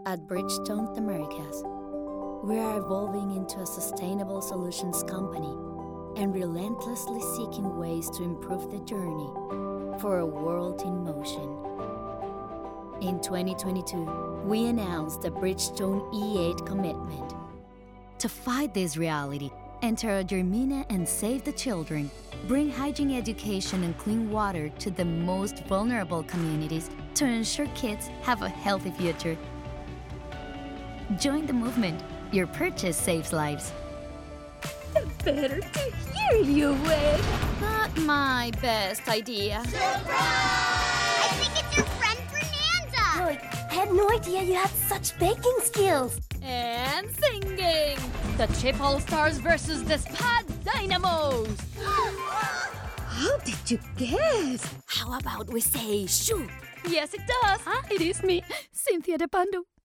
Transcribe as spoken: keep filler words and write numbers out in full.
At Bridgestone Americas, we are evolving into a sustainable solutions company and relentlessly seeking ways to improve the journey for a world in motion. In twenty twenty-two, we announced the Bridgestone E eight commitment. To fight this reality, enter a Germina and save the children. Bring hygiene education and clean water to the most vulnerable communities to ensure kids have a healthy future. Join the movement. Your purchase saves lives. Better to hear you with. Not my best idea. Surprise! I think it's your friend Fernanda. Look, I had no idea you had such baking skills. And singing. The Chip All-Stars versus the Spad Dynamos. How did you guess? How about we say shoot? Yes, it does. Huh? It is me, Cynthia de Pando.